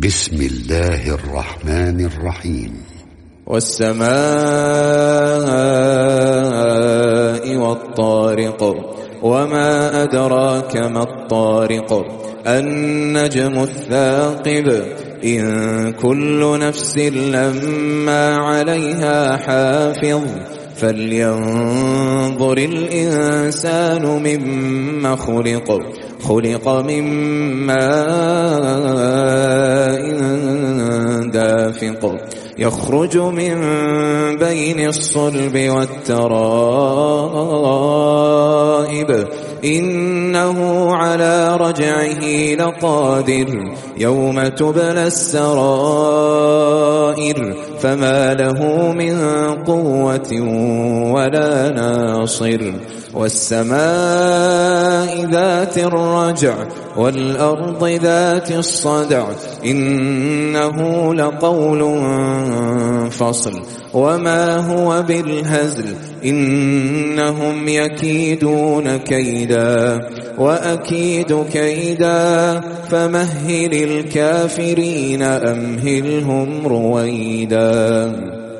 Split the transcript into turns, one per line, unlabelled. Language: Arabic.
بسم الله الرحمن الرحيم.
والسماء والطارق وما أدراك ما الطارق النجم الثاقب إن كل نفس لما عليها حافظ فلينظر الإنسان مما خلق من ماء دافق يخرج من بين الصلب والترائب إنه على رجعه لقادر يوم تبلى السرائر فما له من قوة ولا ناصر والسماء ذات الرجع والأرض ذات الصدع إنه لقول فصل وما هو بالهزل إنهم يكيدون كيدا وأكيد كيدا فمهل الكافرين أمهلهم رويدا.